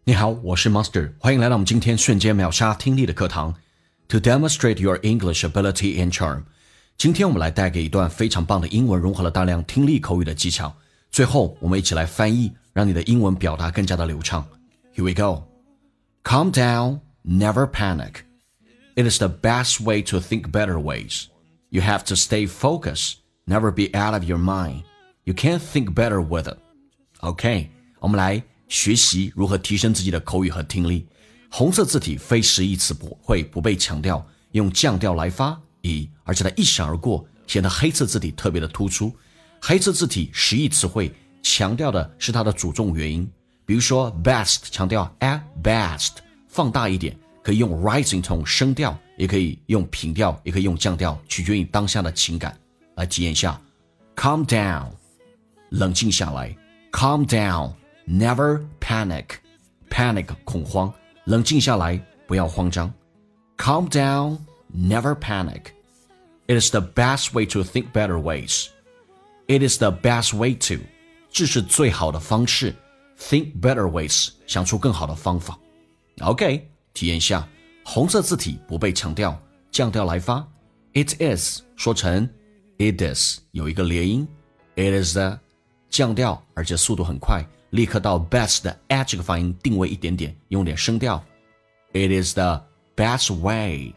你好，我是 Monster， 欢迎来到我们今天瞬间秒杀听力的课堂。To demonstrate your English ability and charm， 今天我们来带给一段非常棒的英文，融合了大量听力口语的技巧。最后，我们一起来翻译，让你的英文表达更加的流畅。Here we go. Calm down, never panic. It is the best way to think better ways. You have to stay focused, never be out of your mind. You can't think better with it. OK， 我们来学习如何提升自己的口语和听力。红色字体非实义词汇不被强调，用降调来发，而且它一闪而过，显得黑色字体特别的突出。黑色字体实义词汇强调的是它的主重元音，比如说 best 强调 at best， 放大一点，可以用 rising tone 升调，也可以用平调，也可以用降调，取决于当下的情感。来体验一下 calm down， 冷静下来， calm down， never panic， panic 恐慌，冷静下来，不要慌张。 calm down, never panic. It is the best way to think better ways. It is the best way to， 这是最好的方式， think better ways， 想出更好的方法。 OK， 体验一下红色字体不被强调，降调来发， It is 说成 It is， 有一个连音， It is the 降调，而且速度很快，立刻到 best 的 at 这个发音定位一点点，用点声调。 It is the best way.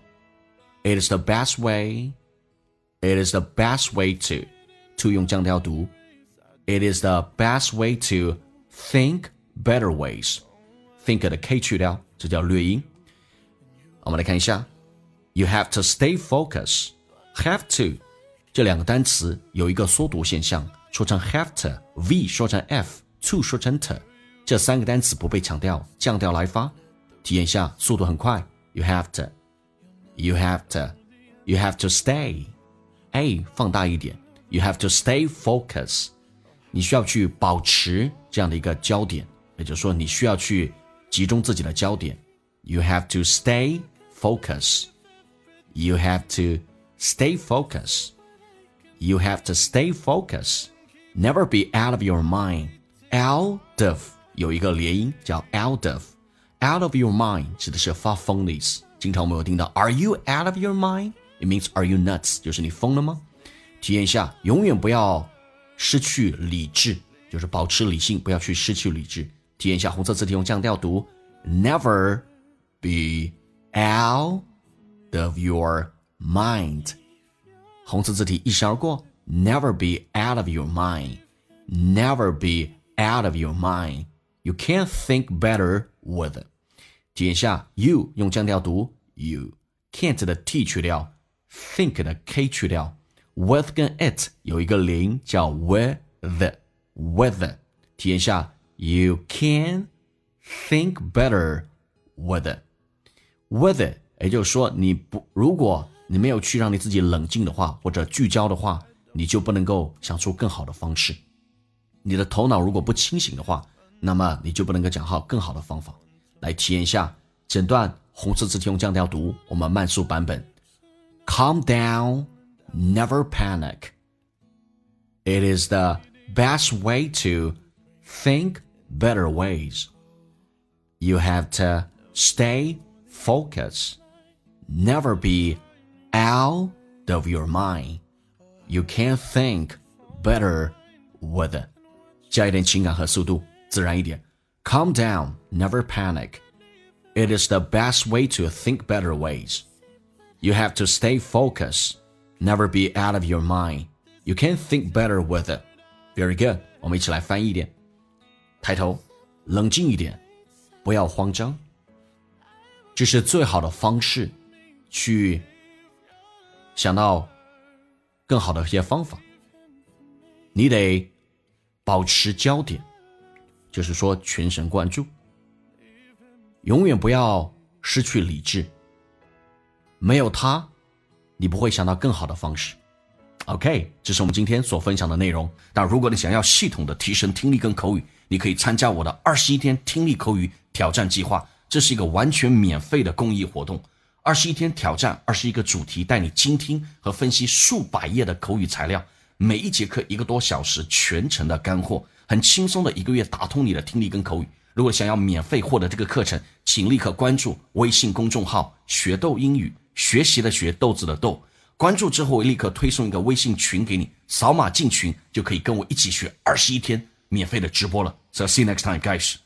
It is the best way. It is the best way to 用降调读。 It is the best way to think better ways. think 的 k 去掉，这叫略音。我们来看一下 You have to stay focused. Have to 这两个单词有一个缩读现象，说成 have to， V 说成 F， to 说成 t， 这三个单词不被强调，降调来发。体验一下，速度很快。 You have to. You have to. You have to stay. A 放大一点。You have to stay focused. 你需要去保持这样的一个焦点，也就是说你需要去集中自己的焦点。You have to stay focused. You have to stay focused. You have to stay focused. Never be out of your mind. Out of 有一个连音叫 out of. Out of your mind 指的是发疯的意思。经常我们有听到 Are you out of your mind? It means are you nuts? 就是你疯了吗？体验一下，永远不要失去理智，就是保持理性，不要去失去理智。体验一下红色字体用降调读 Never be out of your mind. 红色字体一闪而过 Never be out of your mind. Never be out of your mind. You can't think better with it. 体验一下 You 用降调读 You. Can't 的 t 去掉， think 的 k 去掉， with 跟 it 有一个连音叫 with.体验一下 You can think better with it. With it 也就是说如果你没有去让你自己冷静的话，或者聚焦的话，你就不能够想出更好的方式。你的头脑如果不清醒的话，那么你就不能够讲好更好的方法。来体验一下整段红色字体用降调读，我们慢速版本。 Calm down, never panic. It is the best way to think better ways. You have to stay focused. Never be out of your mind. You can't think better with it. 加一点情感和速度，自然一点。 Calm down, never panic. It is the best way to think better ways. You have to stay focused. Never be out of your mind. You can't think better with it. Very good. 我们一起来翻译一点。抬头，冷静一点，不要慌张。这是最好的方式，去想到更好的一些方法。你得保持焦点，就是说全神贯注，永远不要失去理智。没有它，你不会想到更好的方式。OK， 这是我们今天所分享的内容。但如果你想要系统的提升听力跟口语，你可以参加我的21天听力口语挑战计划。这是一个完全免费的公益活动，21天挑战，21个主题，带你精听和分析数百页的口语材料，每一节课1个多小时，全程的干货，很轻松的1个月打通你的听力跟口语， 如果想要免费获得这个课程，请立刻关注微信公众号学豆英语，学习的学，豆子的豆。关注之后，我立刻推送一个微信群给你，扫码进群就可以跟我一起学21天免费的直播了。So see you next time, guys.